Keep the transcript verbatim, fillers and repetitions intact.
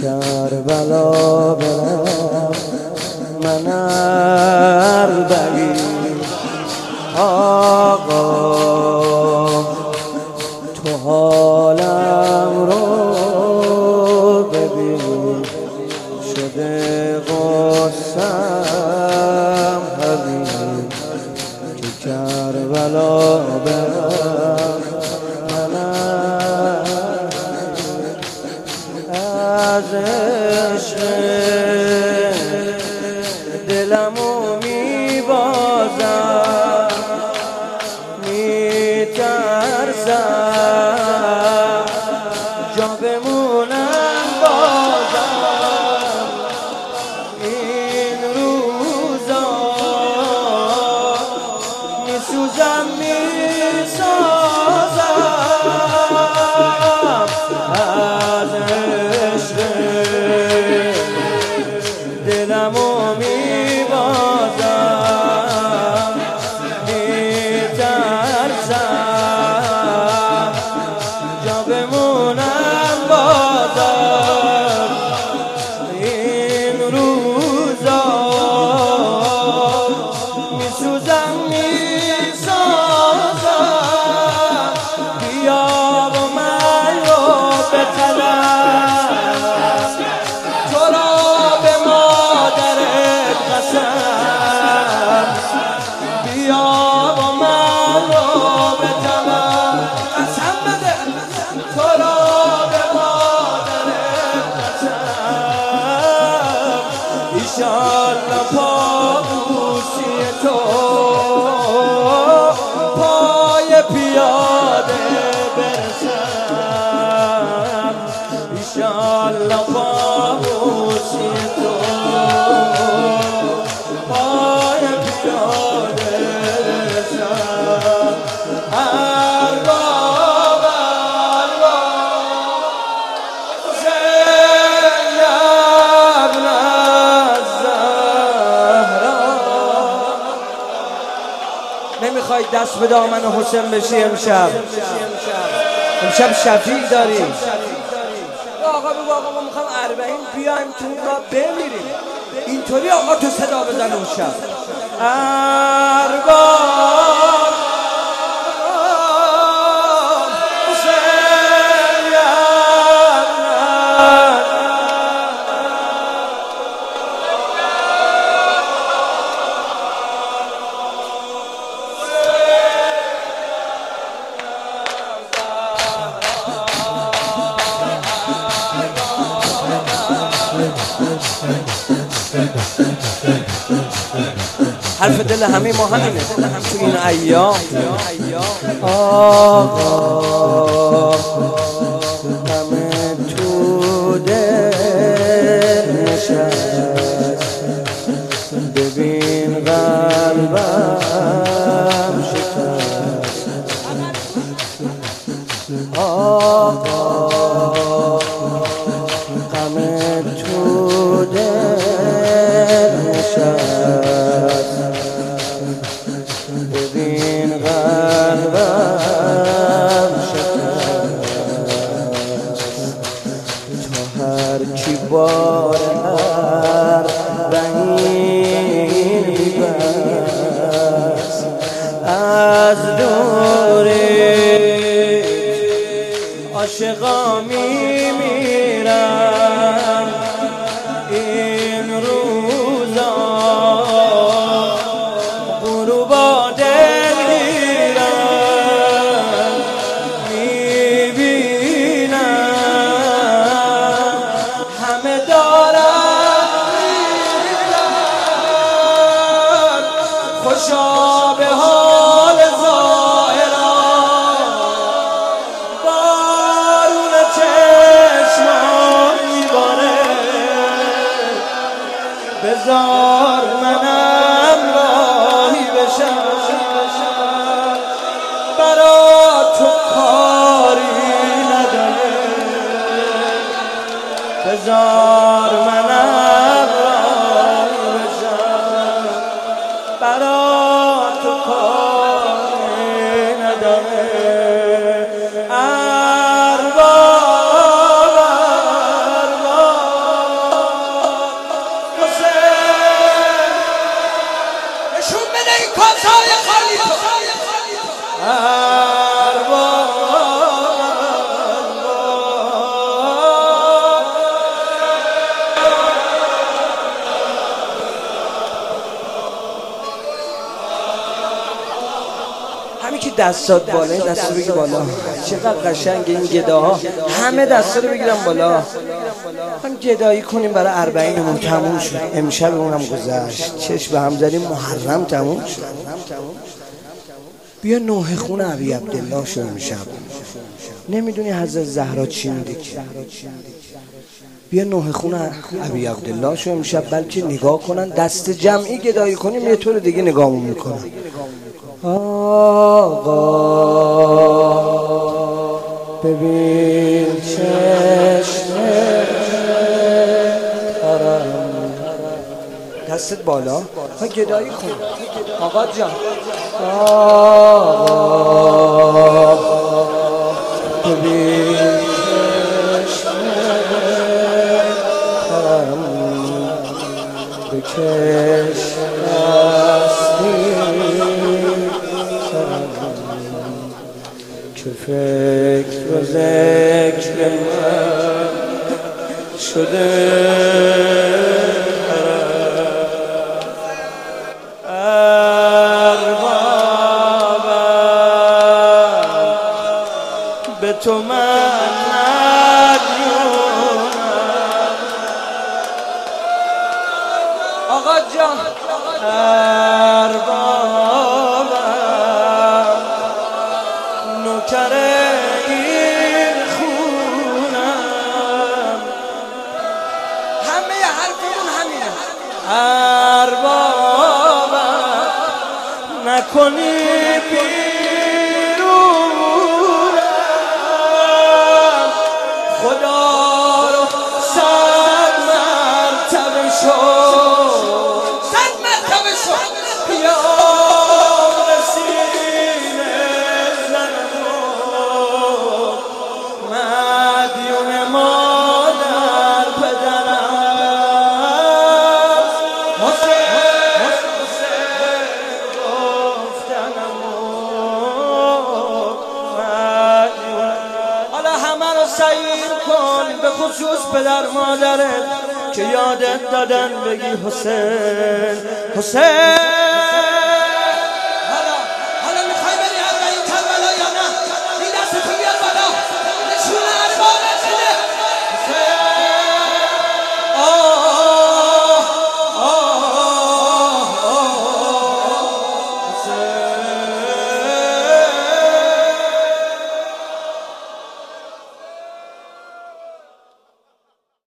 کربلا برم من اربعین آقا تو حالم رو ببین شده غصم حبیب که کربلا برم من از عشق دلمو میبازم میترسم جا بمونم بازم این روزا میسوزم میسازم از عشق دلمو میبازم میترسم جا بمونم بازم این روزا میسوزم میسازم بیا و من رو بطلب تو را به مادرت قسم بیا و من رو بطلب قسم بده تو را به مادرت قسم ایشالله پابوسی تو پای پیاده برسم ایشالله پابوسی تو پای پیاده برسم ارباب ارباب زینب الزهرا نمیخوای دست به دامن حسین بشی امشب امشب شفیع داریم آقا بگو آقا ما میخوام اربعین بیایم تو را بمیریم اینطوری آقا تو صدا بزن اون شب ارباب حرف دل همه ما همینه تو این ایام آقا همه تو دل نشست ببین قلبم شکست آقا همه تو دل نشست ببین قلبم شکست تو هرچی بار اربعین میبست از دوری عاشقا میمیرم این روزا غروبا دلگیرم میبینم همه دارم میرم خوشا به حال ظاهرم بارون چشمان میباره بذار منم راهی بشم برا تو کاری نداره بذار منم راهی بشم برا تو کاری نداره ارباب ارباب یکی دستات بالا، این دست رو بگی بالا. چقدر قشنگ این گداها همه دست رو بگیرم بالا. هم گدایی کنیم برای اربعینمون تموم شد. امشبمون هم گذشت، چشم به هم زدیم، محرم تموم شد. بیا نوح خون ابی عبدالله شو امشب. نمیدونی حضرت زهرا چی میگه؟ بیا نوح خون ابی عبدالله شو امشب، بلکه نگاه کنن دست جمعی گدایی کنیم یه طور دیگه نگاهمون میکنن. آقا ببین چشم ترم، دستت بالا و گدایی کن. آقا جان آقا ببین چشم ترم، بکش دستی که فکر و ذکر من شده اربابم، به تو من مدیونم. آقا جان اربابم، نوکر این خونم، همه حرفمون همینه. اربابم نکنی بیرونم، خدا رو صد مرتبه شد، صد مرتبه شد یا سعی کن به خصوص پدر مادرت که یادت دادن بگی حسین حسین.